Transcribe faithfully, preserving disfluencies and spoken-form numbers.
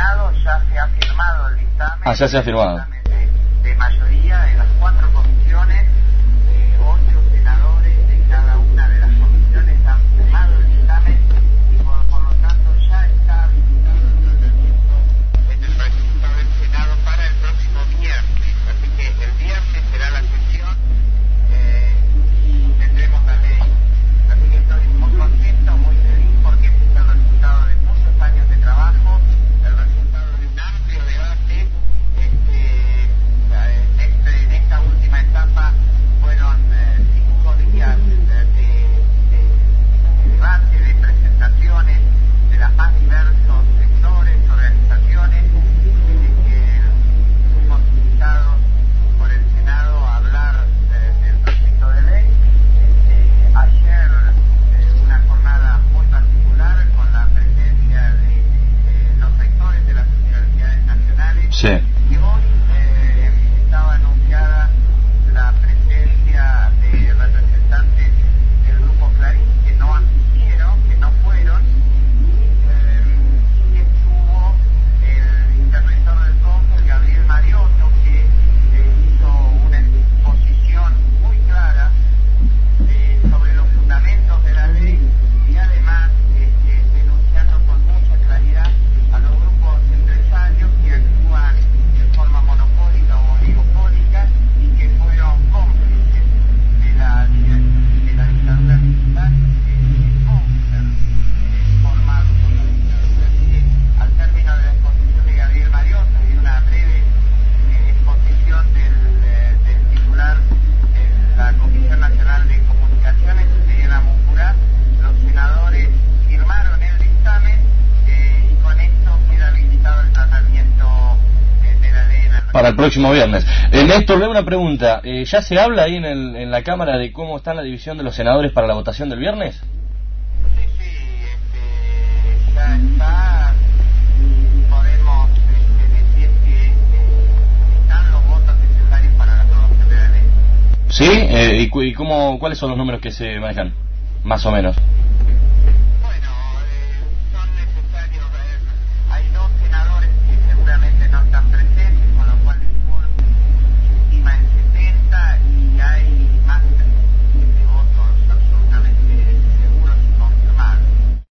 Senado ya se ha firmado el dictamen. Ah, ya se ha firmado. De, de mayoría en las cuatro comisiones, eh, ocho senadores de cada una de las comisiones han firmado el dictamen y por, por lo tanto ya está habilitado el tratamiento en el recinto del Senado para el próximo viernes. Así que el viernes será la sesión eh, y tendremos la ley. Así que estoy muy contento, muy feliz porque este es el resultado de muchos años de trabajo, el resultado de un amplio debate. Este, en, este, en esta última etapa fueron eh, cinco días de, de, de, de debate, de presentaciones de los más diversos sectores, organizaciones, desde que fuimos invitados por el Senado a hablar eh, del proyecto de ley. Este, ayer eh, una jornada muy particular con la presencia de eh, los rectores de las universidades nacionales. Sí. Y hoy eh, estaba anunciada la presencia de representantes del Grupo Clarín que no asistieron, que no fueron, y eh, sí estuvo el interventor del Congreso, Gabriel Mariotto, que eh, hizo una exposición muy clara eh, sobre los fundamentos de la ley y además este, denunciando con mucha claridad a los grupos empresarios que actúan de forma monopólica o oligopólica y que fueron cómplices de la, de la dictadura militar y que no ser eh, formados por la dictadura. Así que al término de la exposición de Gabriel Mariotto y de una breve eh, exposición del, eh, del titular de la Comisión Nacional de Comunicaciones, Elena Muncurá, los senadores firmaron el dictamen eh, y con esto queda habilitado el tratamiento eh, de la ley en el... Para el próximo viernes. Eh, Néstor, le hago una pregunta. Eh, ¿Ya se habla ahí en, el, en la Cámara de cómo está la división de los senadores para la votación del viernes? Sí, sí, este, ya está y podemos este, decir que eh, están los votos necesarios para la aprobación de la ley. ¿Sí? Eh, ¿Y, cu- y cómo, cuáles son los números que se manejan? Más o menos.